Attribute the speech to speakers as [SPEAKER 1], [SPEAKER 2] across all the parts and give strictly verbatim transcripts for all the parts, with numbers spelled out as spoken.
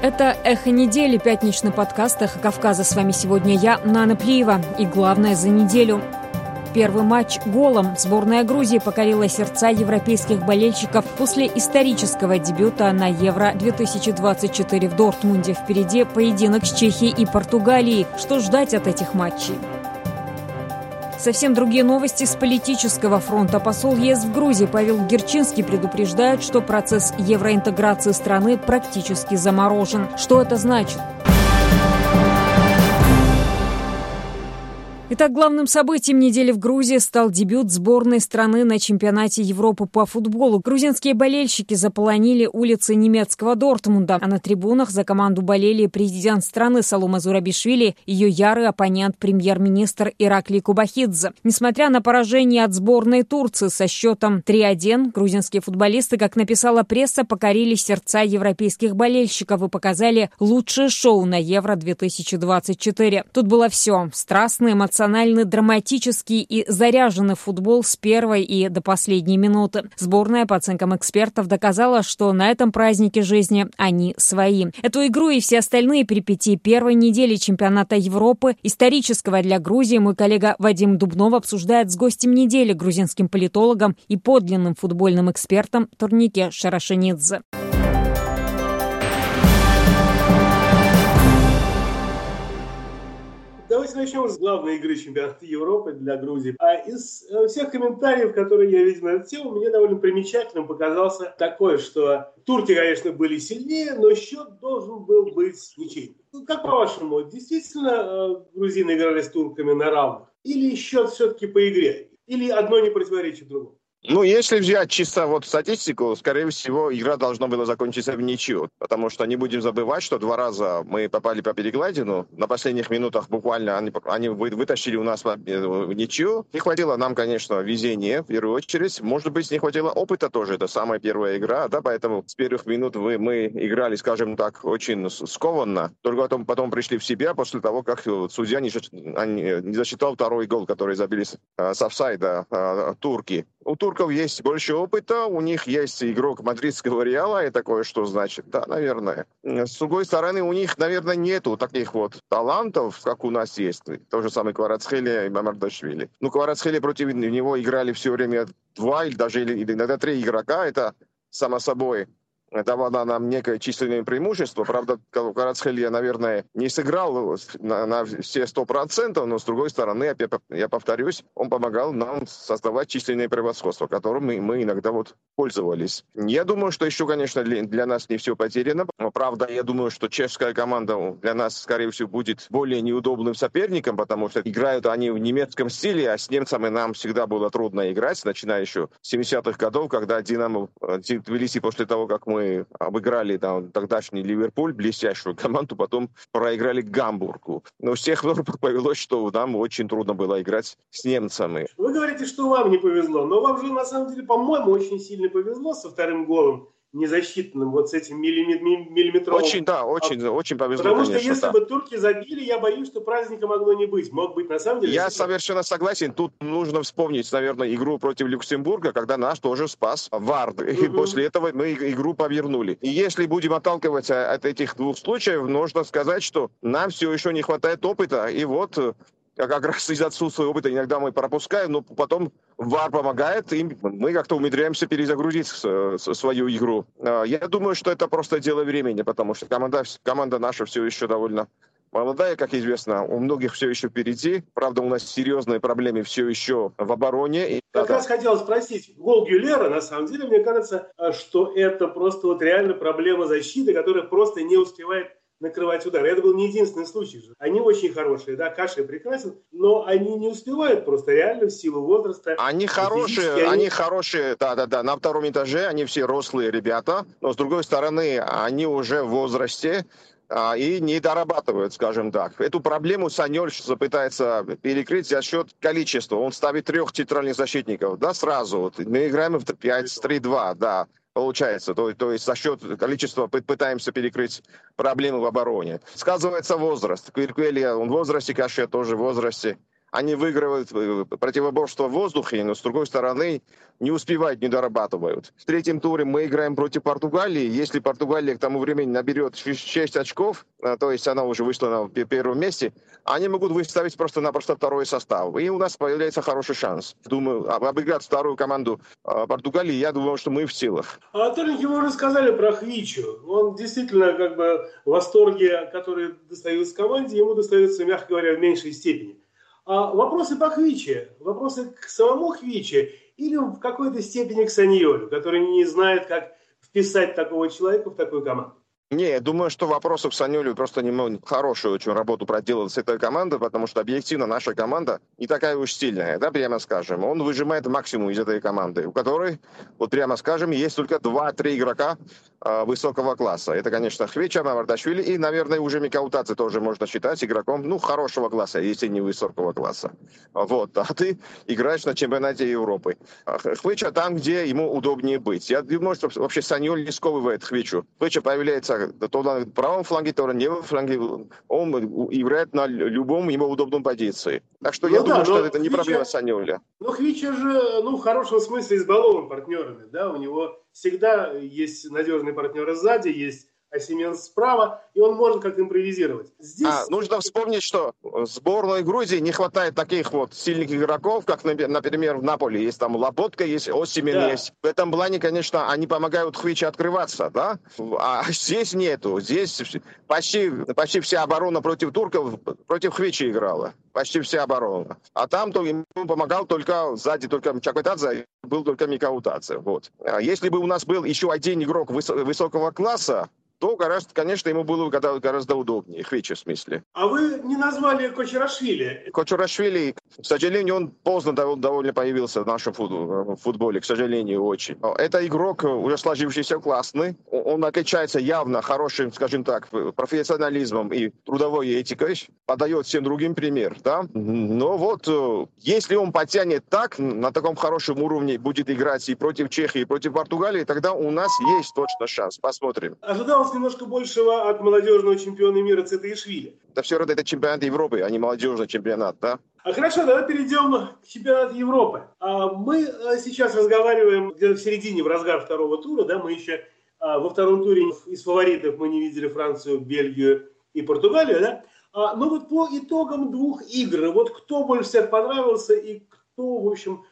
[SPEAKER 1] Это «Эхо недели», пятничный подкаст «Эхо Кавказа». С вами сегодня я, Нана Плиева. И главное за неделю. Первый матч голом. Сборная Грузии покорила сердца европейских болельщиков после исторического дебюта на Евро две тысячи двадцать четыре в Дортмунде. Впереди поединок с Чехией и Португалией. Что ждать от этих матчей? Совсем другие новости с политического фронта. Посол ЕС в Грузии Павел Герчинский предупреждает, что процесс евроинтеграции страны практически заморожен. Что это значит? Итак, главным событием недели в Грузии стал дебют сборной страны на чемпионате Европы по футболу. Грузинские болельщики заполонили улицы немецкого Дортмунда, а на трибунах за команду болели президент страны Саломе Зурабишвили и ее ярый оппонент премьер-министр Ираклий Кубахидзе. Несмотря на поражение от сборной Турции со счетом три один, грузинские футболисты, как написала пресса, покорили сердца европейских болельщиков и показали лучшее шоу на Евро две тысячи двадцать четыре. Тут было все: страстный, эмоциональный, эмоциональный, драматический и заряженный футбол с первой и до последней минуты. Сборная, по оценкам экспертов, доказала, что на этом празднике жизни они свои. Эту игру и все остальные перипетии первой недели чемпионата Европы, исторического для Грузии, мой коллега Вадим Дубнов обсуждает с гостем недели, грузинским политологом и подлинным футбольным экспертом Турнике Шарашенидзе.
[SPEAKER 2] Давайте начнем с главной игры чемпионата Европы для Грузии. А из всех комментариев, которые я видел на эту тему, мне довольно примечательным показался такой, что турки, конечно, были сильнее, но счет должен был быть ничейным. Как по-вашему, действительно грузины играли с турками на равных? Или счет все-таки по игре? Или одно не противоречит другому?
[SPEAKER 3] Ну, если взять чисто вот статистику, скорее всего, игра должна была закончиться в ничью. Потому что не будем забывать, что два раза мы попали по перекладину. На последних минутах буквально они, они вытащили у нас в ничью. Не хватило нам, конечно, везения, в первую очередь. Может быть, не хватило опыта тоже. Это самая первая игра, да, поэтому с первых минут мы, мы играли, скажем так, очень скованно. Только потом, потом пришли в себя после того, как судья не, не засчитал второй гол, который забили с офсайда а, турки. У турков есть больше опыта, у них есть игрок мадридского Реала, и такое что значит? Да, наверное. С другой стороны, у них, наверное, нету таких вот талантов, как у нас есть. То же самое Кварацхелия и Мамардашвили. Ну, Кварацхелия, против него играли все время два или даже или, иногда три игрока, это само собой давала нам некое численное преимущество. Правда, Кварацхелия, наверное, не сыграл на, на все сто процентов, но, с другой стороны, я, я повторюсь, он помогал нам создавать численное превосходство, которым мы, мы иногда вот пользовались. Я думаю, что еще, конечно, для, для нас не все потеряно. Правда, я думаю, что чешская команда для нас, скорее всего, будет более неудобным соперником, потому что играют они в немецком стиле, а с немцами нам всегда было трудно играть, начиная еще с семидесятых годов, когда Динамо Тбилиси после того, как мы обыграли там тогдашний Ливерпуль, блестящую команду, потом проиграли Гамбургу. Но с тех пор повелось, что нам очень трудно было играть с немцами.
[SPEAKER 2] Вы говорите, что вам не повезло, но вам же на самом деле, по-моему, очень сильно повезло со вторым голом незасчитанным, вот с этим миллиметровым.
[SPEAKER 3] Очень, да, очень, а, очень повезло,
[SPEAKER 2] Потому
[SPEAKER 3] конечно,
[SPEAKER 2] что если
[SPEAKER 3] да.
[SPEAKER 2] бы турки забили, я боюсь, что праздника могло не быть. Мог быть на самом деле...
[SPEAKER 3] Я совершенно согласен. Тут нужно вспомнить, наверное, игру против Люксембурга, когда нас тоже спас ВАР. И угу. После этого мы игру повернули. И если будем отталкиваться от этих двух случаев, нужно сказать, что нам все еще не хватает опыта. И вот... как раз из-за отсутствия опыта иногда мы пропускаем, но потом ВАР помогает, и мы как-то умудряемся перезагрузить свою игру. Я думаю, что это просто дело времени, потому что команда, команда наша все еще довольно молодая, как известно, у многих все еще впереди. Правда, у нас серьезные проблемы все еще в обороне.
[SPEAKER 2] Как раз хотел спросить, гол Гюлера, на самом деле, мне кажется, что это просто вот реально проблема защиты, которая просто не успевает накрывать удар. Это был не единственный случай же. Они очень хорошие, да, Каши прекрасен, но они не успевают просто реально в силу возраста.
[SPEAKER 3] Они хорошие, они... они хорошие, да-да-да, на втором этаже они все рослые ребята, но с другой стороны, они уже в возрасте а, и не дорабатывают, скажем так. Эту проблему Санёльш пытается перекрыть за счет количества. Он ставит трех центральных защитников, да, сразу. Вот. Мы играем в пять три два, да. Получается, то, то есть за счет количества пытаемся перекрыть проблемы в обороне. Сказывается возраст. Квирквелия, он в возрасте, Кашия тоже в возрасте. они выигрывают противоборство в воздухе, но с другой стороны не успевают, не дорабатывают. В третьем туре мы играем против Португалии. Если Португалия к тому времени наберет шесть очков, то есть она уже вышла на первом месте, они могут выставить просто-напросто второй состав. И у нас появляется хороший шанс. Думаю, обыграть вторую команду Португалии, я думаю, что мы в силах.
[SPEAKER 2] А, Толеньки, вы рассказали про Хвичу. Он действительно как бы в восторге, который достается команде, ему достается, мягко говоря, в меньшей степени. А вопросы по Хвиче, вопросы к самому Хвиче или в какой-то степени к Саньолю, который не знает, как вписать такого человека в такую команду?
[SPEAKER 3] Не, я думаю, что вопросы к Саньолю просто не могут хорошую очень работу проделать с этой командой, потому что объективно наша команда не такая уж сильная, да, прямо скажем. Он выжимает максимум из этой команды, у которой, вот прямо скажем, есть только два-три игрока э, высокого класса. Это, конечно, Хвича, Мавардашвили и, наверное, уже Микаутадзе тоже можно считать игроком, ну, хорошего класса, если не высокого класса. Вот, а ты играешь на чемпионате Европы. Хвича там, где ему удобнее быть. Я думаю, что вообще Саньоль не сковывает Хвичу. Хвича появляется то на правом фланге, то на левом фланге. Он играет на любом ему удобном позиции. Так что ну я да, думаю, что это Хвича, не проблема Саньоля.
[SPEAKER 2] Но Хвича же, ну, в хорошем смысле избалован партнерами, да, у него всегда есть надежные партнеры сзади, есть Осимен справа, и он может как-то импровизировать. Здесь...
[SPEAKER 3] А, нужно вспомнить, что в сборной Грузии не хватает таких вот сильных игроков, как, например, в Наполе. Есть там Лоботка, есть Осимен, да. есть. В этом плане, конечно, они помогают Хвиче открываться, да? А здесь нету. Здесь почти, почти вся оборона против турков, против Хвичи играла. Почти вся оборона. А там то ему помогал только сзади, только Чакватадзе, был только Микаутадзе. Вот. Если бы у нас был еще один игрок выс- высокого класса, то, конечно, ему было гораздо удобнее, Хвиче в смысле.
[SPEAKER 2] А вы не назвали Кочарашвили?
[SPEAKER 3] Кочарашвили, к сожалению, он поздно довольно появился в нашем футболе, к сожалению, очень. Это игрок уже сложившийся, классный. Он отличается явно хорошим, скажем так, профессионализмом и трудовой этикой. Подает всем другим пример, да. Но вот, если он потянет так, на таком хорошем уровне будет играть и против Чехии, и против Португалии, тогда у нас есть точно шанс. Посмотрим.
[SPEAKER 2] Ожидалось немножко большего от молодежного чемпиона мира Цитаишвили.
[SPEAKER 3] Да все равно это чемпионат Европы, а не молодежный чемпионат, да?
[SPEAKER 2] А хорошо, давай перейдем к чемпионату Европы. Мы сейчас разговариваем где-то в середине, в разгар второго тура, да, мы еще во втором туре из фаворитов мы не видели Францию, Бельгию и Португалию, да? Но вот по итогам двух игр, вот кто больше всех понравился и кто, в общем,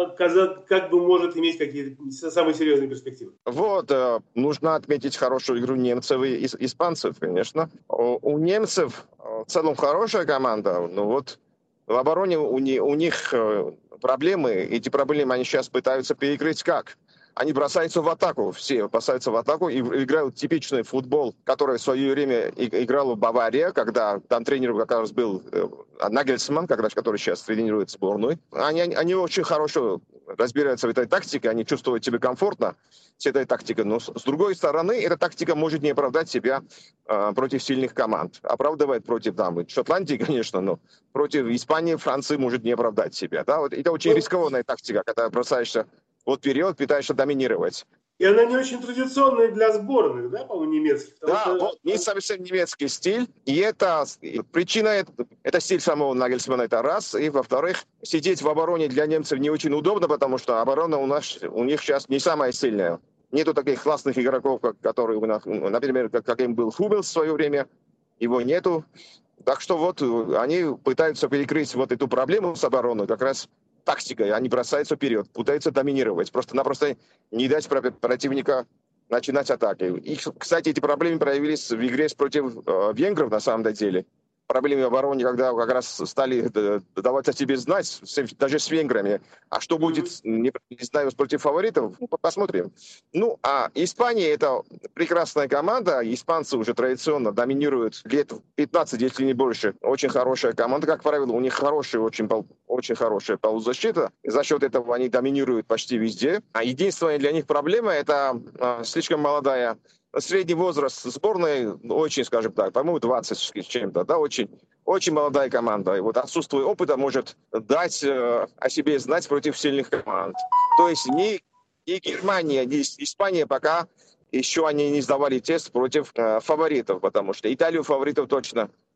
[SPEAKER 2] как бы может иметь какие-то самые серьезные перспективы?
[SPEAKER 3] Вот, нужно отметить хорошую игру немцев и испанцев, конечно. У немцев в целом хорошая команда, но вот в обороне у них проблемы. Эти проблемы они сейчас пытаются перекрыть как? Они бросаются в атаку, все бросаются в атаку и играют типичный футбол, который в свое время играл в Баварии, когда там тренер как раз был Нагельсман, который сейчас тренирует сборную. Они, они очень хорошо разбираются в этой тактике, они чувствуют себя комфортно с этой тактикой. Но с другой стороны, эта тактика может не оправдать себя э, против сильных команд. Оправдывает против там, Шотландии, конечно, но против Испании, Франции может не оправдать себя. Да? Вот это очень рискованная тактика, когда бросаешься вот вперед, пытаешься доминировать.
[SPEAKER 2] И она не очень традиционная для сборных, да, по-моему, немецких?
[SPEAKER 3] Да,
[SPEAKER 2] что...
[SPEAKER 3] вот не совсем немецкий стиль. И это причина, это, это стиль самого Нагельсмана, это раз. И, во-вторых, сидеть в обороне для немцев не очень удобно, потому что оборона у нас, у них сейчас не самая сильная. Нету таких классных игроков, как, которые, например, как, как им был Хубелс в свое время. Его нету. Так что вот они пытаются перекрыть вот эту проблему с обороной как раз тактикой. Они бросаются вперед, пытаются доминировать. Просто-напросто не дать противника начинать атаки. И, кстати, эти проблемы проявились в игре против э, венгров на самом деле. Проблемы в обороне, когда как раз стали давать о себе знать, даже с венграми. А что будет, не, не знаю, против фаворитов, ну, посмотрим. Ну, а Испания — это прекрасная команда. Испанцы уже традиционно доминируют лет пятнадцать, если не больше. Очень хорошая команда, как правило. У них хорошая, очень, очень хорошая полузащита. И за счет этого они доминируют почти везде. А единственная для них проблема — это а, слишком молодая. Средний возраст сборной очень, скажем так, по-моему, двадцать с чем-то, да, очень, очень молодая команда. И вот отсутствие опыта может дать э, о себе знать против сильных команд. То есть ни, ни Германия, ни Испания пока еще они не сдавали тест против э, фаворитов, потому что Италию фаворитов точно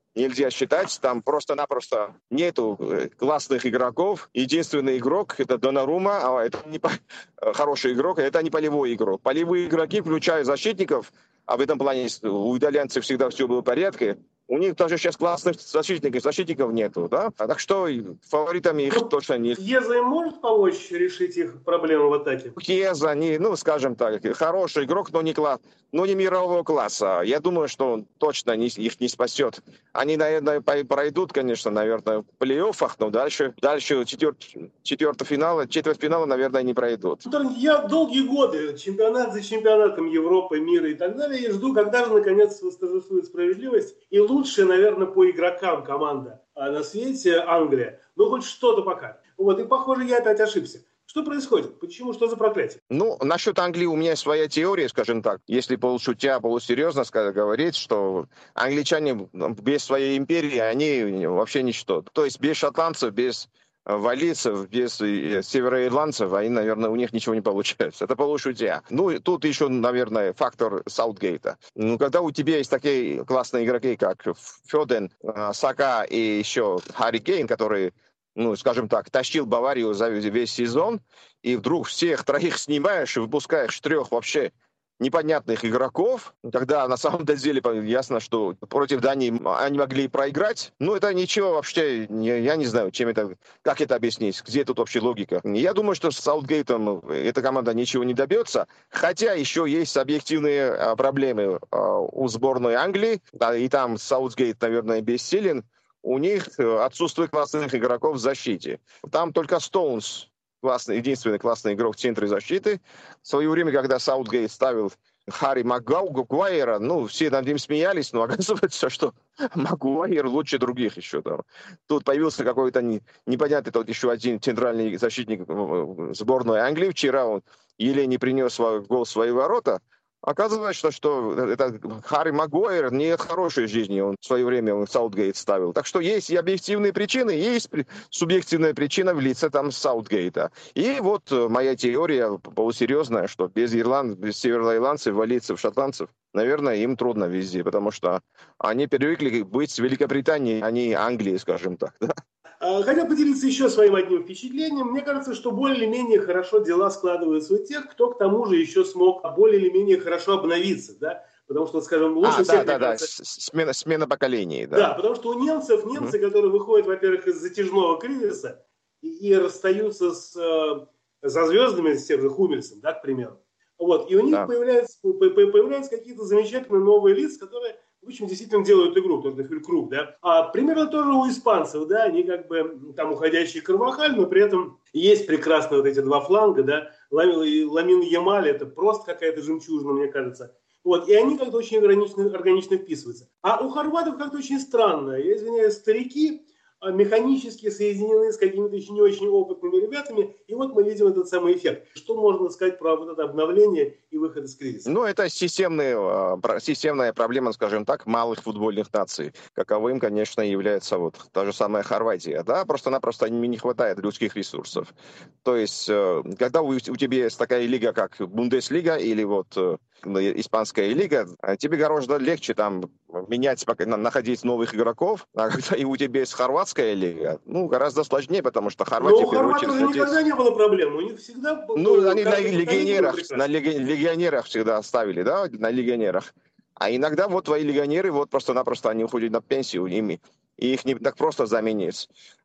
[SPEAKER 3] нельзя считать. Там просто-напросто нету классных игроков. Единственный игрок — это Донарума, а это не по... хороший игрок, это не полевой игрок. Полевые игроки, включая защитников, а в этом плане у итальянцев всегда все было в порядке. У них даже сейчас классных защитников, защитников нету, да? Так что фаворитами их ну, точно нет.
[SPEAKER 2] Кьеза им может помочь решить их проблемы в атаке?
[SPEAKER 3] Кьеза, не, ну, скажем так, хороший игрок, но не, класс, но не мирового класса. Я думаю, что он точно не, их не спасет. Они, наверное, пройдут, конечно, наверное, в плей-оффах, но дальше, дальше четвер, четвертьфинала, четвертьфинала, наверное, не пройдут.
[SPEAKER 2] Я долгие годы, чемпионат за чемпионатом Европы, мира и так далее, и жду, когда же, наконец, восторжествует справедливость. И лучшая, наверное, по игрокам команда на свете Англия. Ну, хоть что-то пока. Вот, и, похоже, я опять ошибся. Что происходит? Почему? Что за проклятие?
[SPEAKER 3] Ну, насчет Англии у меня своя теория, скажем так. Если полушутя, полусерьезно говорить, что англичане без своей империи, они вообще ничто. То есть без шотландцев, без валлийцев, без североирландцев, они, наверное, у них ничего не получается. Это полушутя. Ну, тут еще, наверное, фактор Саутгейта. Ну, когда у тебя есть такие классные игроки, как Фёден, Сака и еще Харри Кейн, которые, ну, скажем так, тащил Баварию за весь сезон, и вдруг всех троих снимаешь и выпускаешь трех вообще непонятных игроков, когда на самом деле ясно, что против Дании они могли проиграть. Ну, это ничего вообще, я не знаю, чем это, как это объяснить, где тут вообще логика. Я думаю, что с Саутгейтом эта команда ничего не добьется, хотя еще есть объективные проблемы у сборной Англии, и там Саутгейт, наверное, бессилен. У них отсутствует классных игроков в защите. Там только Стоунс, классный, единственный классный игрок в центре защиты. В свое время, когда Саутгейт ставил Харри Магуайра, ну, все над ним смеялись, но оказывается, что Магуайр лучше других еще там. Тут появился какой-то не, непонятный тот еще один центральный защитник сборной Англии. Вчера он еле не принес свой гол в свои ворота. Оказывается, что это Харри Магуайр не от хорошей жизни, он в свое время он Саутгейт ставил. Так что есть и объективные причины, есть субъективная причина в лице там Саутгейта. И вот моя теория полусерьезная, что без Ирланд, без североирландцев, валлийцев, шотландцев, наверное, им трудно везде, потому что они привыкли быть с Великобританией, а не Англией, скажем так. Да?
[SPEAKER 2] Хотел поделиться еще своим одним впечатлением. Мне кажется, что более-менее хорошо дела складываются у тех, кто к тому же еще смог более-менее хорошо обновиться, да, потому что, скажем, лучше
[SPEAKER 3] а,
[SPEAKER 2] всех...
[SPEAKER 3] Да, да,
[SPEAKER 2] кажется...
[SPEAKER 3] да, смена, смена поколений, да.
[SPEAKER 2] Да, потому что у немцев, немцы, mm-hmm. которые выходят, во-первых, из затяжного кризиса и, и расстаются с, э, со звездами, с тем же Хумельсом, да, к примеру, вот, и у них да. появляются, появляются какие-то замечательные новые лица, которые... В общем, действительно делают игру, тот же Фюлькруг, да. А примерно тоже у испанцев, да, они как бы там уходящий Карвахаль, но при этом есть прекрасные вот эти два фланга, да. Ламин Ямаль, это просто какая-то жемчужина, мне кажется. Вот, и они как-то очень органично, органично вписываются. А у хорватов как-то очень странно. Я извиняюсь, старики механически соединены с какими-то еще не очень опытными ребятами, и вот мы видим этот самый эффект. Что можно сказать про вот это обновление и выход из кризиса?
[SPEAKER 3] Ну, это системная, системная проблема, скажем так, малых футбольных наций. Каковым, конечно, является вот та же самая Хорватия. Да, просто-напросто им не хватает людских ресурсов. То есть, когда у, у тебя есть такая лига, как Бундеслига или вот испанская лига, тебе гораздо легче там менять, находить новых игроков, а когда и у тебя есть хорватская лига, ну, гораздо сложнее, потому что Хорватия...
[SPEAKER 2] Но у хорватов же никогда не было проблем, у них всегда... Был,
[SPEAKER 3] ну, они на легионерах, на легионерах всегда ставили, да, на легионерах. А иногда вот твои легионеры, вот просто-напросто они уходят на пенсию, ими, и их не так просто заменить.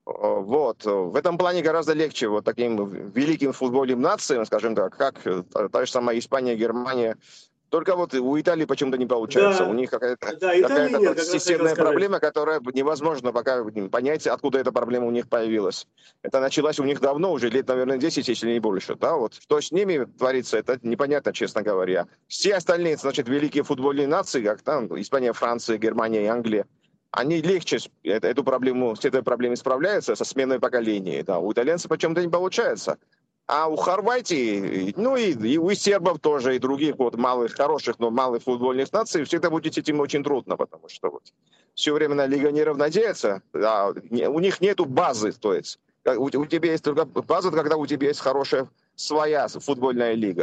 [SPEAKER 3] Вот. В этом плане гораздо легче вот таким великим футбольным нациям, скажем так, как та же самая Испания, Германия. Только вот у Италии почему-то не получается. Да, у них какая-то, да, какая-то нет, вот системная проблема, которая невозможно пока понять, откуда эта проблема у них появилась. Это началось у них давно, уже лет, наверное, десять, если не больше. Да? Вот. Что с ними творится, это непонятно, честно говоря. Все остальные, значит, великие футбольные нации, как там Испания, Франция, Германия и Англия, они легче эту проблему, с этой проблемой справляются, со сменой поколений. Да. У итальянцев почему-то не получается. А у Хорватии, ну и, и у сербов тоже, и других вот малых, хороших, но малых футбольных наций, всегда будет с этим очень трудно, потому что вот все время на легионеров надеяться, а у них нету базы, то есть у, у тебя есть только база, когда у тебя есть хорошая своя футбольная лига.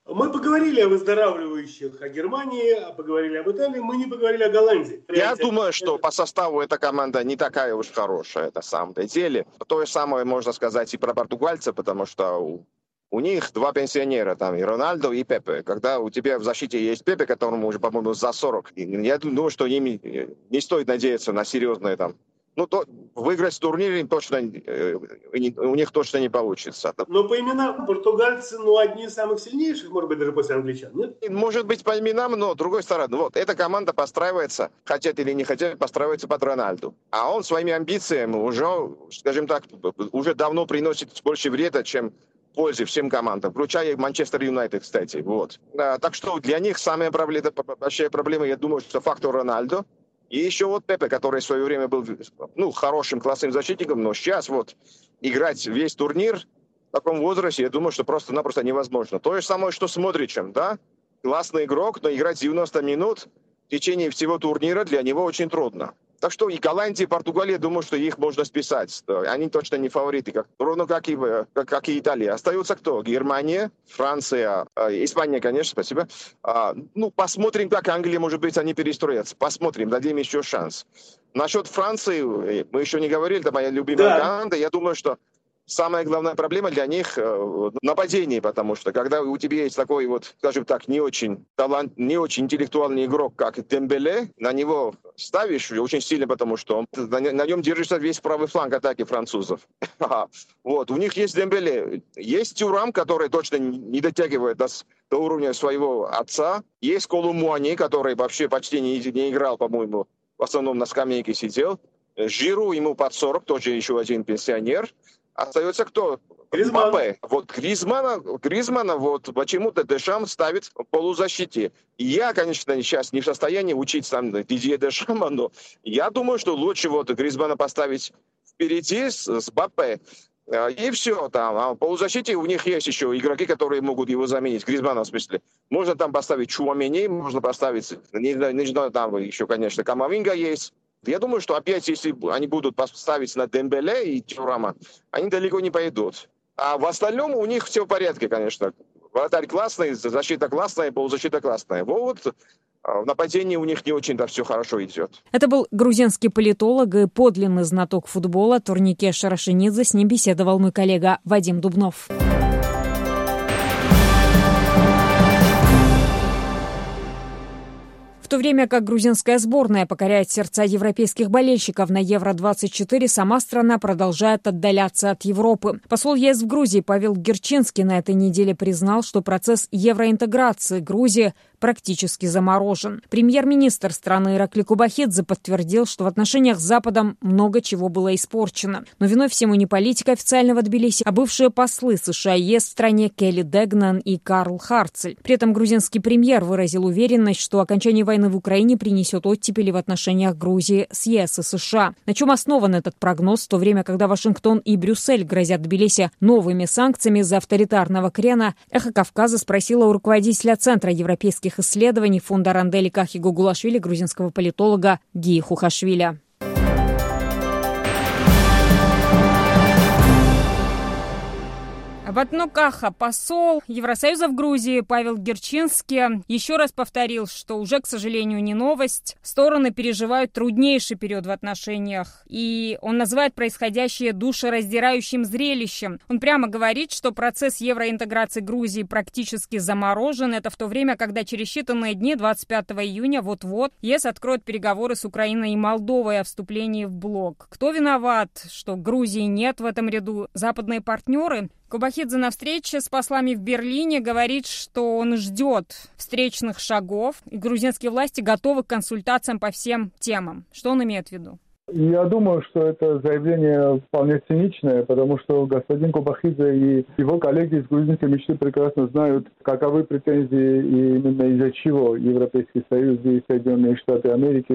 [SPEAKER 2] Мы поговорили о выздоравливающих, о Германии, поговорили об Италии, мы не поговорили о Голландии.
[SPEAKER 3] Я думаю, что по составу эта команда не такая уж хорошая, на самом-то деле. То же самое можно сказать и про португальцев, потому что у, у них два пенсионера, там, и Рональдо, и Пепе. Когда у тебя в защите есть Пепе, которому уже, по-моему, за сорок, я думаю, что им не стоит надеяться на серьезные там. Ну, то выиграть в турнире им точно, э, у них точно не получится.
[SPEAKER 2] Но по именам португальцы, ну, одни из самых сильнейших, может быть, даже после англичан, нет?
[SPEAKER 3] Может быть, по именам, но, с другой стороны, вот, эта команда постраивается, хотят или не хотят, постраивается под Рональду. А он своими амбициями уже, скажем так, уже давно приносит больше вреда, чем пользы всем командам, включая Манчестер Юнайтед, кстати. Вот. А, так что для них самая проблема, большая проблема, я думаю, что фактор Рональдо. И еще вот Пепе, который в свое время был, ну, хорошим классным защитником, но сейчас вот играть весь турнир в таком возрасте, я думаю, что просто-напросто невозможно. То же самое, что с Модричем, да? Классный игрок, но играть девяносто минут в течение всего турнира для него очень трудно. Так что и Голландия, и Португалия, думаю, что их можно списать. Они точно не фавориты, как, ровно как и, как, как и Италия. Остается кто? Германия, Франция, э, Испания, конечно, спасибо. А, ну, посмотрим, как Англия, может быть, они перестроятся. Посмотрим, дадим еще шанс. Насчет Франции, мы еще не говорили, это моя любимая да. команда. Я думаю, что самая главная проблема для них э, нападение, потому что когда у тебя есть такой вот, скажем так, не очень талант, не очень интеллектуальный игрок, как Дембеле, на него ставишь очень сильно, потому что он, на, на нем держится весь правый фланг атаки французов. Вот, у них есть Дембеле, есть Тюрам, который точно не дотягивает до, до уровня своего отца, есть Колу Муани, который вообще почти не, не играл, по-моему, в основном на скамейке сидел, Жиру ему под сорок, тоже еще один пенсионер. Остается кто?
[SPEAKER 2] Гризман.
[SPEAKER 3] Мбаппе. Вот Гризмана, Гризмана вот почему-то Дешам ставит в полузащите. Я, конечно, сейчас не в состоянии учить сам Дидье Дешама, но я думаю, что лучше вот Гризмана поставить впереди с, с Мбаппе. И все там. А в полузащите у них есть еще игроки, которые могут его заменить. Гризмана, в смысле. Можно там поставить Чуамени, можно поставить, не, не знаю, там еще, конечно, Камавинга есть. Я думаю, что опять, если они будут поставить на Дембеле и Тюрама, они далеко не пойдут. А в остальном у них все в порядке, конечно. Вратарь классный, защита классная, полузащита классная. Вот в нападении у них не очень-то все хорошо идет.
[SPEAKER 1] Это был грузинский политолог и подлинный знаток футбола Турнике Шарашинидзе. С ним беседовал мой коллега Вадим Дубнов. В то время как грузинская сборная покоряет сердца европейских болельщиков на Евро двадцать четыре, сама страна продолжает отдаляться от Европы. Посол ЕС в Грузии Павел Герчинский на этой неделе признал, что процесс евроинтеграции Грузии практически заморожен. Премьер-министр страны Иракли Кубахидзе подтвердил, что в отношениях с Западом много чего было испорчено. Но виной всему не политика официального Тбилиси, а бывшие послы США и ЕС в стране Келли Дегнан и Карл Харцель. При этом грузинский премьер выразил уверенность, что окончание войны в Украине принесет оттепели в отношениях Грузии с ЕС и США. На чем основан этот прогноз, в то время, когда Вашингтон и Брюссель грозят Тбилиси новыми санкциями из-за авторитарного крена, «Эхо Кавказа» спросила у руководителя Центра европейских исследований фонда Рандель Кахи Гугулашвили грузинского политолога Гии Хухашвиля. Батну Каха, посол Евросоюза в Грузии Павел Герчинский, еще раз повторил, что уже, к сожалению, не новость. Стороны переживают труднейший период в отношениях, и он называет происходящее душераздирающим зрелищем. Он прямо говорит, что процесс евроинтеграции Грузии практически заморожен. Это в то время, когда через считанные дни, двадцать пятого июня, вот-вот, ЕС откроет переговоры с Украиной и Молдовой о вступлении в блок. Кто виноват, что Грузии нет в этом ряду? Западные партнеры? Кубахидзе на встрече с послами в Берлине говорит, что он ждет встречных шагов, и грузинские власти готовы к консультациям по всем темам. Что он имеет в виду?
[SPEAKER 4] Я думаю, что это заявление вполне циничное, потому что господин Кубахидзе и его коллеги из грузинской мечты прекрасно знают, каковы претензии и именно из-за чего Европейский Союз и Соединенные Штаты Америки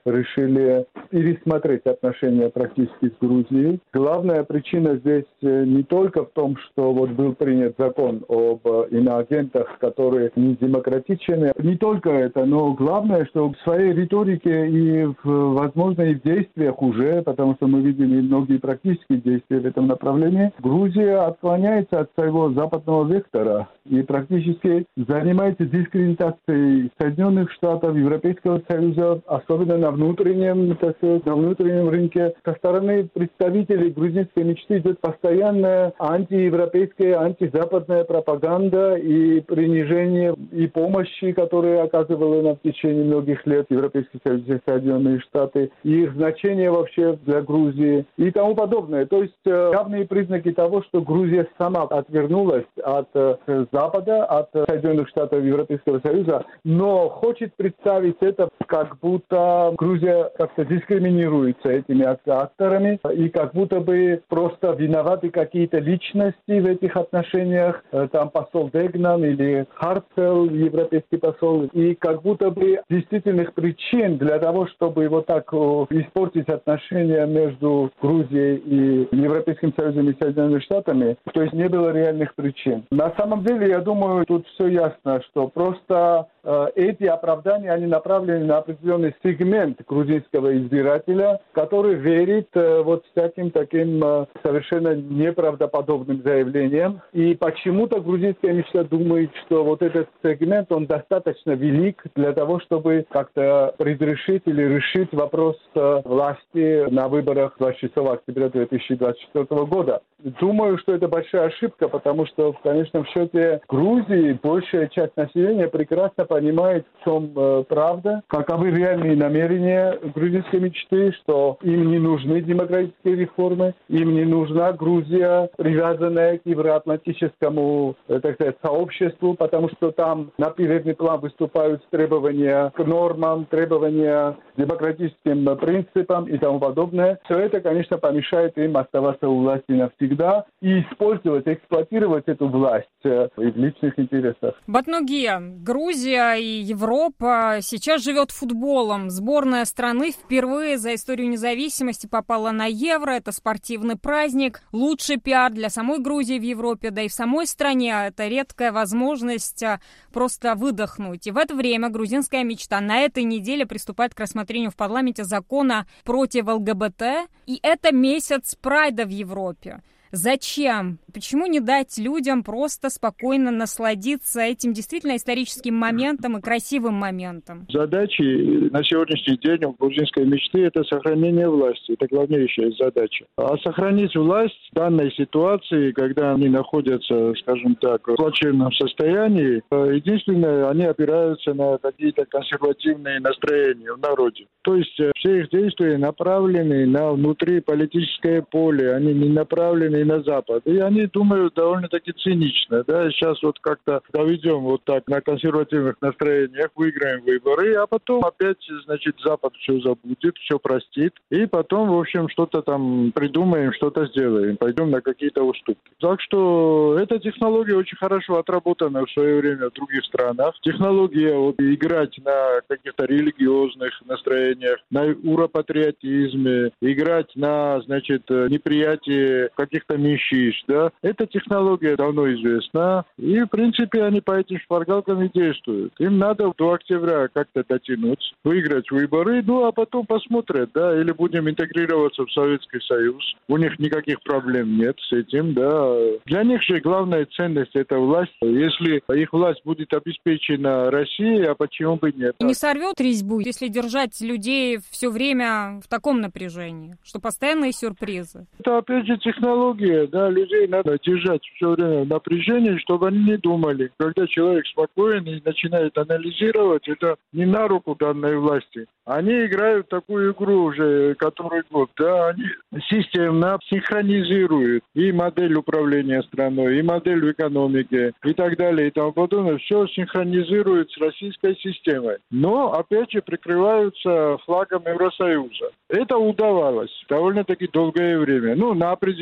[SPEAKER 4] решили пересмотреть отношения практически с Грузией. Главная причина здесь не только в том, что вот был принят закон об иноагентах, которые не демократичны. Не только это, но главное, что в своей риторике и, в, возможно, и в действиях уже, потому что мы видим и многие практические действия в этом направлении, Грузия отклоняется от своего западного вектора и практически занимается дискредитацией Соединенных Штатов, Европейского Союза, особенно на внутреннем, так сказать, на внутреннем рынке. Со стороны представителей грузинской мечты идет постоянная антиевропейская, антизападная пропаганда и принижение и помощи, которые оказывали нам в течение многих лет Европейский Союз и Соединенные Штаты, и их значение вообще для Грузии и тому подобное. То есть явные признаки того, что Грузия сама отвернулась от Запада, от Соединенных Штатов и Европейского Союза, но хочет представить это, как будто Грузия как-то дискриминируется этими акторами, и как будто бы просто виноваты какие-то личности в этих отношениях, там посол Дегнан или Харцел, европейский посол, и как будто бы действительных причин для того, чтобы вот так испортить отношения между Грузией и Европейским Союзом и Соединенными Штатами, то есть не было реальных причин. На самом деле, я думаю, тут все ясно, что просто э, эти оправдания, они направлены на определенный сегмент грузинского избирателя, который верит э, вот всяким таким э, совершенно неправдоподобным заявлениям. И почему-то грузинская мечта думает, что вот этот сегмент, он достаточно велик для того, чтобы как-то предрешить или решить вопрос э, власти на выборах двадцать шестого октября две тысячи двадцать четвёртого года. Думаю, что это большая ошибка, потому что в конечном счете Грузии большая часть населения прекрасно понимает, в чем э, правда, каковы реальные намерения грузинской мечты, что им не нужны демократические реформы, им не нужна Грузия, привязанная к евроатлантическому, э, так сказать, сообществу, потому что там на передний план выступают требования к нормам, требования к демократическим принципам и тому подобное. Все это, конечно, помешает им оставаться у власти навсегда и использовать, эксплуатировать эту власть э, в личных интересах.
[SPEAKER 1] Батнугия, Грузия и Европа сейчас живет футболом. Сборная страны впервые за историю независимости попала на Евро. Это спортивный праздник. Лучший пиар для самой Грузии в Европе, да и в самой стране. Это редкая возможность просто выдохнуть. И в это время грузинская мечта на этой неделе приступает к рассмотрению в парламенте закона против ЛГБТ. И это месяц прайда в Европе. Зачем? Почему не дать людям просто спокойно насладиться этим действительно историческим моментом и красивым моментом?
[SPEAKER 5] Задачи на сегодняшний день у грузинской мечты – это сохранение власти. Это главнейшая задача. А сохранить власть в данной ситуации, когда они находятся, скажем так, в плачевном состоянии, единственное, они опираются на какие-то консервативные настроения в народе. То есть все их действия направлены на внутриполитическое поле, они не направлены и на Запад. И они думают довольно-таки цинично. Да? Сейчас вот как-то доведем вот так на консервативных настроениях, выиграем выборы, а потом опять, значит, Запад все забудет, все простит. И потом, в общем, что-то там придумаем, что-то сделаем. Пойдем на какие-то уступки. Так что эта технология очень хорошо отработана в свое время в других странах. Технология вот, играть на каких-то религиозных настроениях, на уропатриотизме, играть на, значит, неприятии каких-то меньшинств, да. Эта технология давно известна, и, в принципе, они по этим шпаргалкам и действуют. Им надо до октября как-то дотянуть, выиграть выборы, ну, а потом посмотрят, да, или будем интегрироваться в Советский Союз. У них никаких проблем нет с этим, да. Для них же главная ценность – это власть. Если их власть будет обеспечена Россией, а почему бы нет?
[SPEAKER 1] И не сорвет резьбу, если держать людей все время в таком напряжении, что постоянные сюрпризы?
[SPEAKER 5] Это, опять же, технология. Да, людей надо держать все время в напряжении, чтобы они не думали. Когда человек спокойный и начинает анализировать, это не на руку данной власти. Они играют такую игру уже который год. Да, они системно синхронизируют и модель управления страной, и модель в экономике, и так далее, и тому подобное. Все синхронизируют с российской системой. Но, опять же, прикрываются флагом Евросоюза. Это удавалось довольно-таки долгое время. Ну, на определенном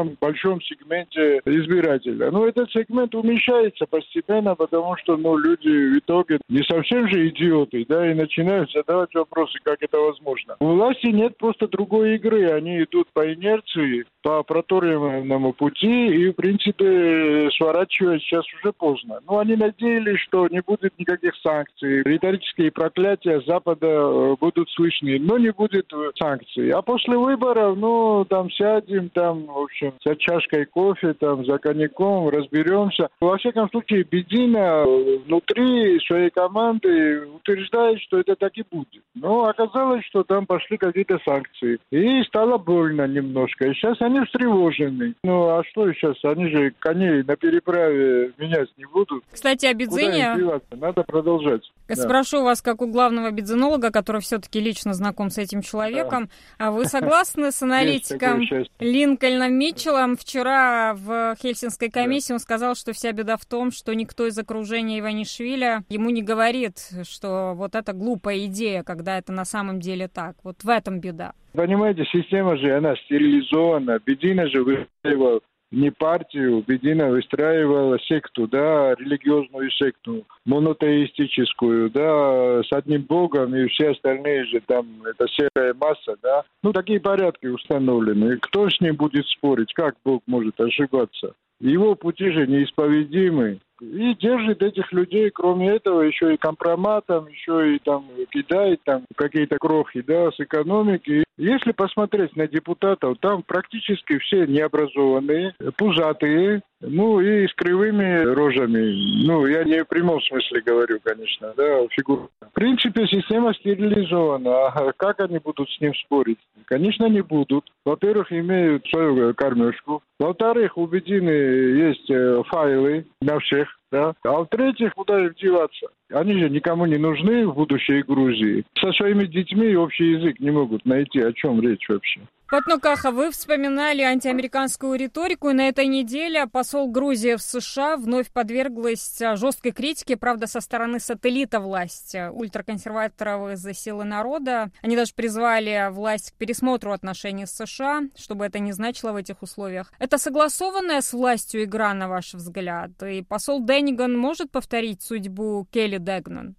[SPEAKER 5] таком большом сегменте избирателя. Но этот сегмент уменьшается постепенно, потому что ну, люди в итоге не совсем же идиоты, да, и начинают задавать вопросы, как это возможно. У власти нет просто другой игры, они идут по инерции, по проторенному пути, и, в принципе, сворачивать сейчас уже поздно. Но они надеялись, что не будет никаких санкций, риторические проклятия Запада будут слышны, но не будет санкций. А после выборов, ну, там сядем, там, в общем, за чашкой кофе, там, за коньяком, разберемся. Во всяком случае, Бедина внутри своей команды утверждает, что это так и будет. Но оказалось, что там пошли какие-то санкции. И стало больно немножко. И сейчас они встревожены. Ну, а что сейчас? Они же коней на переправе менять не будут.
[SPEAKER 1] Кстати, о Бедзине...
[SPEAKER 5] Надо продолжать.
[SPEAKER 1] Спрошу да. вас, как у главного бедзинолога, который все-таки лично знаком с этим человеком. Да. Вы согласны с аналитиком Линкольном Митчеллом? Вчера в Хельсинской комиссии он сказал, что вся беда в том, что никто из окружения Иванишвили ему не говорит, что вот это глупая идея, когда это на самом деле так. Вот в этом беда.
[SPEAKER 5] Понимаете, система же, она стерилизована. Бедина же выстраивала не партию, Бедина выстраивала секту, да, религиозную секту, монотеистическую, да, с одним богом, и все остальные же там, это серая масса, да. Ну, такие порядки установлены. Кто с ним будет спорить? Как Бог может ошибаться? Его пути же неисповедимы. И держит этих людей, кроме этого, еще и компроматом, еще и там кидает там какие-то крохи, да, с экономики. Если посмотреть на депутатов, там практически все необразованные, пузатые, ну и с кривыми рожами. Ну, я не в прямом смысле говорю, конечно, да, фигурно. В принципе, система стерилизована. А как они будут с ним спорить? Конечно, не будут. Во-первых, имеют свою кормежку. Во-вторых, у Бедины есть файлы на всех. Да? А в-третьих, куда им деваться? Они же никому не нужны в будущей Грузии. Со своими детьми общий язык не могут найти. О чем речь вообще?
[SPEAKER 1] Патнукаха, вы вспоминали антиамериканскую риторику, и на этой неделе посол Грузии в США вновь подверглась жесткой критике, правда, со стороны сателлита власти, ультраконсерваторов из «Силы народа». Они даже призвали власть к пересмотру отношений с США, чтобы это не значило в этих условиях. Это согласованная с властью игра, на ваш взгляд? И посол Дениган может повторить судьбу Келли Дегнан?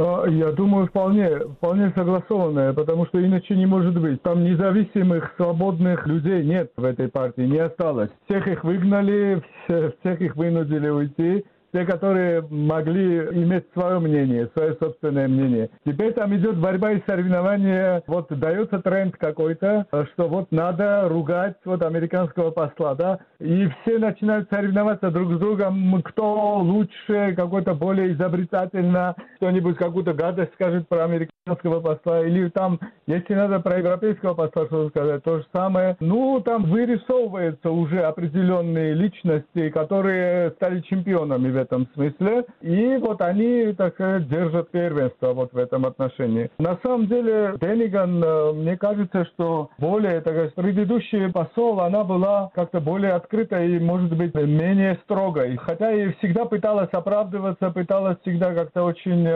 [SPEAKER 4] Я думаю, вполне, вполне согласованная, потому что иначе не может быть. Там независимых, свободных людей нет в этой партии, не осталось. Всех их выгнали, всех их вынудили уйти. Те, которые могли иметь свое мнение, свое собственное мнение. Теперь там идет борьба и соревнование. Вот дается тренд какой-то, что вот надо ругать вот американского посла, да, и все начинают соревноваться друг с другом, кто лучше, какой-то более изобретательно, кто-нибудь какую-то гадость скажет про американского посла, или там, если надо про европейского посла что-то сказать, то же самое. Ну, там вырисовываются уже определенные личности, которые стали чемпионами в этом смысле. И вот они, так сказать, держат первенство вот в этом отношении. На самом деле, Дениган, мне кажется, что более, так сказать, предыдущий посол, она была как-то более открытой и, может быть, менее строгой. Хотя и всегда пыталась оправдываться, пыталась всегда как-то очень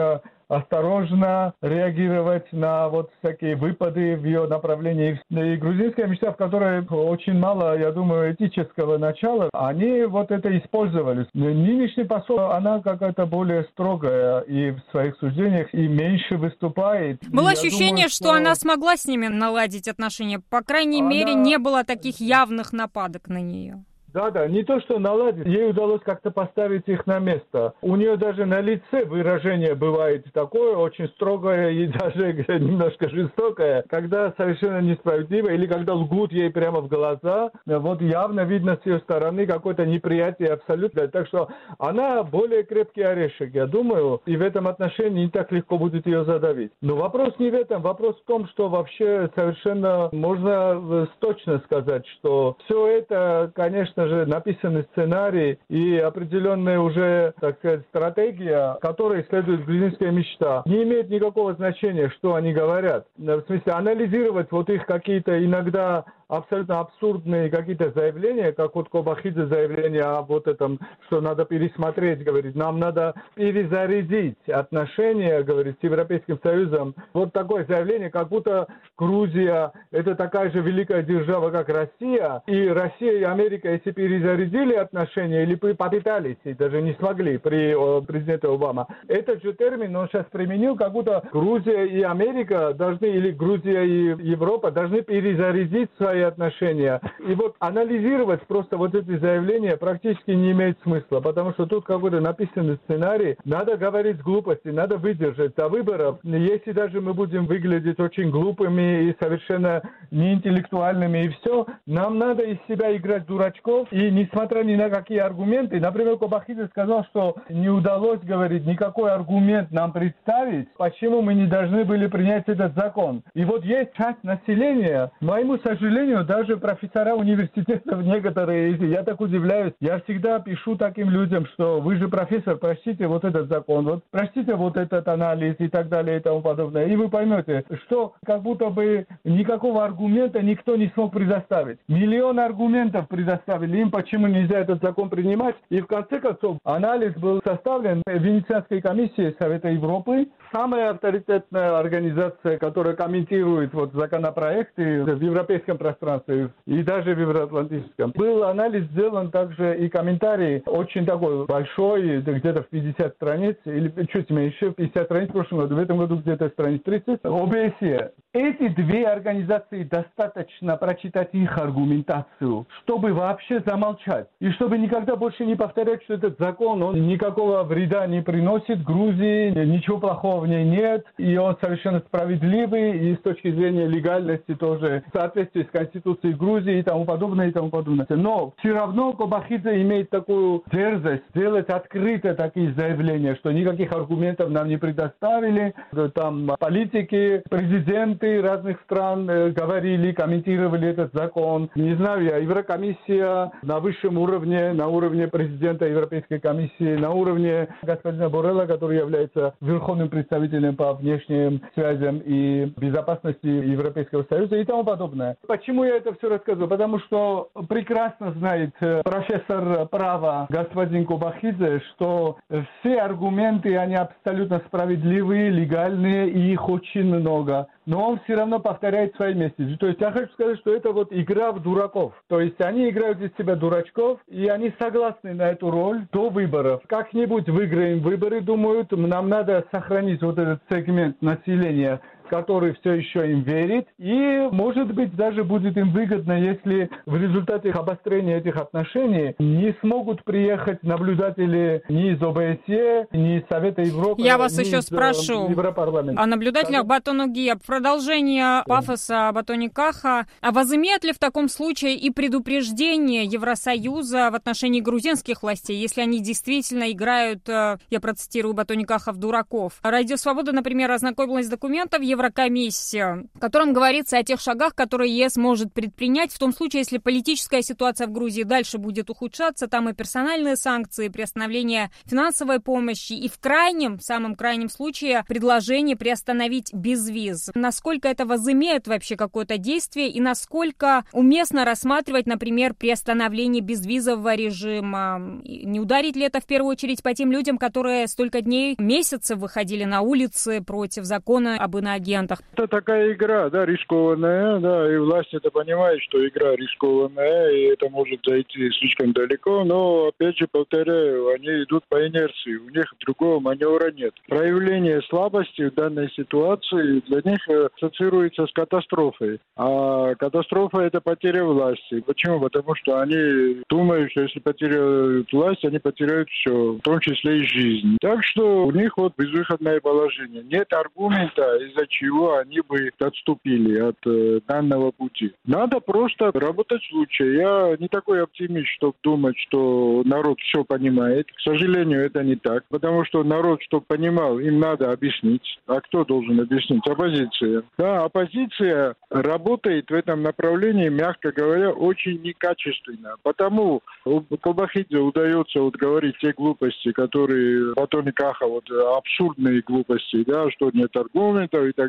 [SPEAKER 4] осторожно реагировать на вот всякие выпады в ее направлении. И грузинская мечта, в которой очень мало, я думаю, этического начала, они вот это использовали. Нынешний посол, она какая-то более строгая и в своих суждениях, и меньше выступает.
[SPEAKER 1] Было
[SPEAKER 4] и
[SPEAKER 1] ощущение, думаю, что... что она смогла с ними наладить отношения. По крайней она... мере, не было таких явных нападок на нее.
[SPEAKER 4] Да-да, не то, что наладить, ей удалось как-то поставить их на место. У нее даже на лице выражение бывает такое, очень строгое и даже немножко жестокое, когда совершенно несправедливо, или когда лгут ей прямо в глаза. Вот явно видно с ее стороны какое-то неприятие абсолютно. Так что она более крепкий орешек, я думаю, и в этом отношении не так легко будет ее задавить. Но вопрос не в этом, вопрос в том, что вообще совершенно можно точно сказать, что все это, конечно, же написанный сценарий и определенная уже, так сказать, стратегия, которой следует грузинская мечта. Не имеет никакого значения, что они говорят. В смысле, анализировать вот их какие-то иногда абсолютно абсурдные какие-то заявления, как вот Кобахидзе заявление о вот этом, что надо пересмотреть, говорит, нам надо перезарядить отношения, говорит, с Европейским Союзом. Вот такое заявление, как будто Грузия это такая же великая держава, как Россия, и Россия и Америка, если перезарядили отношения, или попытались, и даже не смогли при президенте Обама. Этот же термин он сейчас применил, как будто Грузия и Америка должны, или Грузия и Европа должны перезарядить свои отношения. И вот анализировать просто вот эти заявления практически не имеет смысла, потому что тут какой-то написанный сценарий. Надо говорить глупости, надо выдержать до выборов. Если даже мы будем выглядеть очень глупыми и совершенно неинтеллектуальными и все, нам надо из себя играть дурачков. И несмотря ни на какие аргументы, например, Кобахидзе сказал, что не удалось, говорит, никакой аргумент нам представить, почему мы не должны были принять этот закон. И вот есть часть населения, к моему сожалению, даже профессора университетов некоторые, я так удивляюсь, я всегда пишу таким людям, что вы же профессор, прочтите вот этот закон, вот прочтите вот этот анализ и так далее и тому подобное, и вы поймете, что как будто бы никакого аргумента никто не смог предоставить. Миллион аргументов предоставили им, почему нельзя этот закон принимать, и в конце концов анализ был составлен Венецианской комиссией Совета Европы, самая авторитетная организация, которая комментирует вот законопроекты в европейском пространстве и даже в евроатлантическом. Был анализ сделан также и комментарий очень такой большой, где-то в пятьдесят страниц, или чуть меньше, пятьдесят страниц в прошлом году, в этом году где-то страниц тридцать, ОБСЕ. Эти две организации достаточно прочитать их аргументацию, чтобы вообще замолчать. И чтобы никогда больше не повторять, что этот закон, он никакого вреда не приносит Грузии, ничего плохого в ней нет, и он совершенно справедливый, и с точки зрения легальности тоже в соответствии с Конституцией Грузии и тому подобное, и тому подобное. Но все равно Кобахидзе имеет такую дерзость сделать открыто такие заявления, что никаких аргументов нам не предоставили, там политики, президенты разных стран говорили, комментировали этот закон. Не знаю я, Еврокомиссия на высшем уровне, на уровне президента Европейской комиссии, на уровне господина Боррелла, который является верховным представителем по внешним связям и безопасности Европейского Союза и тому подобное. Почему я это все рассказываю? Потому что прекрасно знает профессор права господин Кобахидзе, что все аргументы, они абсолютно справедливые, легальные, и их очень много. Но он все равно повторяет свои месседжи. То есть я хочу сказать, что это вот игра в дураков. То есть они играют из себя дурачков, и они согласны на эту роль до выборов. Как-нибудь выиграем выборы, думают, нам надо сохранить вот этот сегмент населения, который все еще им верит, и, может быть, даже будет им выгодно, если в результате обострения этих отношений не смогут приехать наблюдатели ни из ОБСЕ, ни из Совета Европы.
[SPEAKER 1] Я вас
[SPEAKER 4] ни
[SPEAKER 1] еще
[SPEAKER 4] из
[SPEAKER 1] спрошу о наблюдателях Батонуги, продолжение пафоса Батони Каха. А возымеет ли в таком случае и предупреждение Евросоюза в отношении грузинских властей, если они действительно играют, я процитирую Батони Каха, в дураков? Радио Свобода, например, ознакомилась с документом Еврокомиссии, в котором говорится о тех шагах, которые ЕС может предпринять в том случае, если политическая ситуация в Грузии дальше будет ухудшаться, там и персональные санкции, приостановление финансовой помощи, и в крайнем, в самом крайнем случае, предложение приостановить безвиз. Насколько это возымеет вообще какое-то действие, и насколько уместно рассматривать, например, приостановление безвизового режима? Не ударит ли это в первую очередь по тем людям, которые столько дней, месяцев выходили на улицы против закона об иноагентах?
[SPEAKER 5] Это такая игра, да, рискованная, да, и власть это понимает, что игра рискованная, и это может зайти слишком далеко, но, опять же, повторяю, они идут по инерции, у них другого маневра нет. Проявление слабости в данной ситуации для них ассоциируется с катастрофой, а катастрофа – это потеря власти. Почему? Потому что они думают, что если потеряют власть, они потеряют все, в том числе и жизнь. Так что у них вот безвыходное положение. Нет аргумента, из-за чего они бы отступили от э, данного пути. Надо просто работать в случае. Я не такой оптимист, чтобы думать, что народ все понимает. К сожалению, это не так, потому что народ, чтобы понимал, им надо объяснить. А кто должен объяснить? Оппозиция. Да, оппозиция работает в этом направлении, мягко говоря, очень некачественно. Потому Кобахидзе удается вот говорить те глупости, которые Батони Каха, вот абсурдные глупости, да, что нет аргументов и так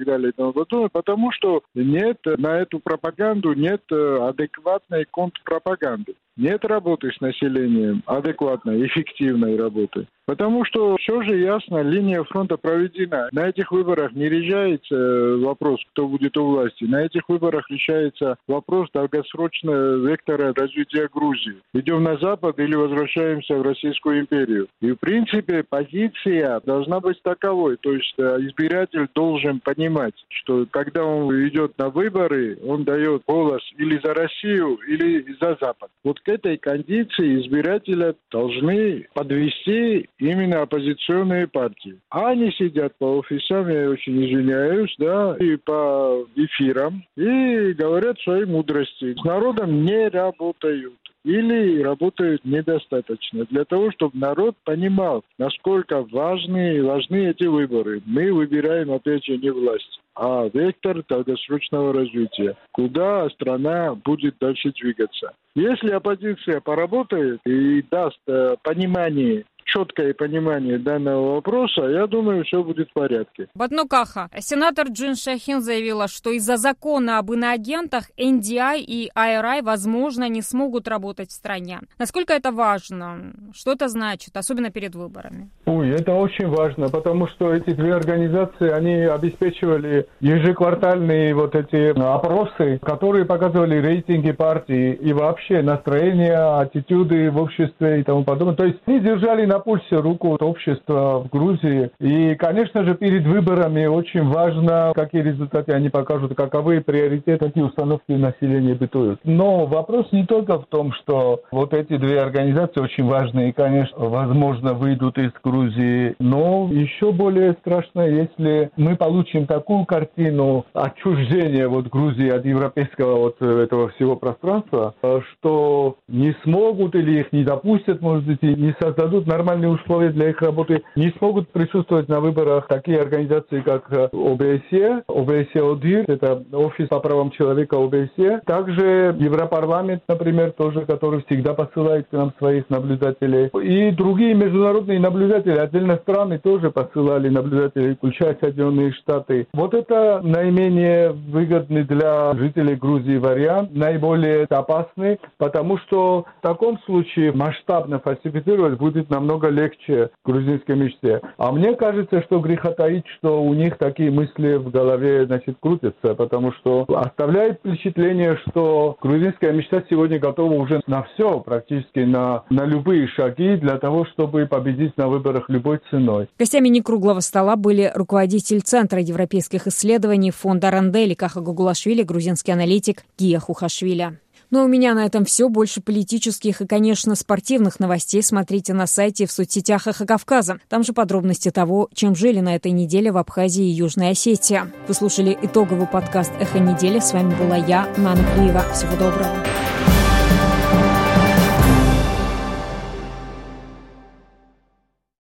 [SPEAKER 5] так далее и тому подобное, потому что нет на эту пропаганду нет адекватной контрпропаганды. Нет работы с населением, адекватной, эффективной работы. Потому что все же ясно, линия фронта проведена. На этих выборах не решается вопрос, кто будет у власти. На этих выборах решается вопрос долгосрочного вектора развития Грузии. Идем на Запад или возвращаемся в Российскую империю. И в принципе позиция должна быть таковой. То есть избиратель должен понимать, что когда он идет на выборы, он дает голос или за Россию, или за Запад. Вот к этой кондиции избирателя должны подвести именно оппозиционные партии. А они сидят по офисам, я очень извиняюсь, да, и по эфирам, и говорят свои мудрости. С народом не работают. Или работают недостаточно. Для того, чтобы народ понимал, насколько важны, важны эти выборы. Мы выбираем, опять же, не власть, а вектор долгосрочного развития. Куда страна будет дальше двигаться. Если оппозиция поработает и даст э, понимание, четкое понимание данного вопроса, я думаю, все будет в порядке.
[SPEAKER 1] Батнукаха. Сенатор Джин Шахин заявила, что из-за закона об иноагентах эн ди ай и ай ар ай, возможно, не смогут работать в стране. Насколько это важно? Что это значит, особенно перед выборами?
[SPEAKER 4] Ой, это очень важно, потому что эти две организации, они обеспечивали ежеквартальные вот эти опросы, которые показывали рейтинги партии и вообще настроение, аттитюды в обществе и тому подобное. То есть они держали на пульсе руку общества в Грузии. И, конечно же, перед выборами очень важно, какие результаты они покажут, каковы приоритеты, какие установки населения бытуют. Но вопрос не только в том, что вот эти две организации очень важные и, конечно, возможно, выйдут из Грузии. Но еще более страшно, если мы получим такую картину отчуждения вот Грузии от европейского вот этого всего пространства, что не смогут или их не допустят, может быть, и не создадут нормальные условия для их работы, не смогут присутствовать на выборах такие организации, как о бэ эс е, о бэ эс е-ОДИР, это Офис по правам человека о бэ эс е, также Европарламент, например, тоже, который всегда посылает к нам своих наблюдателей, и другие международные наблюдатели, отдельно страны тоже посылали наблюдателей, включая Соединенные Штаты. Вот это наименее выгодный для жителей Грузии вариант, наиболее опасный, потому что в таком случае масштабно фальсифицировать будет намного легче грузинской мечте. А мне кажется, что греха таить, что у них такие мысли в голове, значит, крутятся, потому что оставляет впечатление, что грузинская мечта сегодня готова уже на все, практически на, на любые шаги для того, чтобы победить на выборах любой ценой.
[SPEAKER 1] Гостями некруглого стола были руководитель Центра европейских исследований фонда Рандель Каха Гугулашвили, грузинский аналитик Гия Хухашвили. Ну а у меня на этом все. Больше политических и, конечно, спортивных новостей смотрите на сайте и в соцсетях Эхо Кавказа. Там же подробности того, чем жили на этой неделе в Абхазии и Южной Осетии. Вы слушали итоговый подкаст «Эхо недели». С вами была я, Нана Клиева. Всего доброго.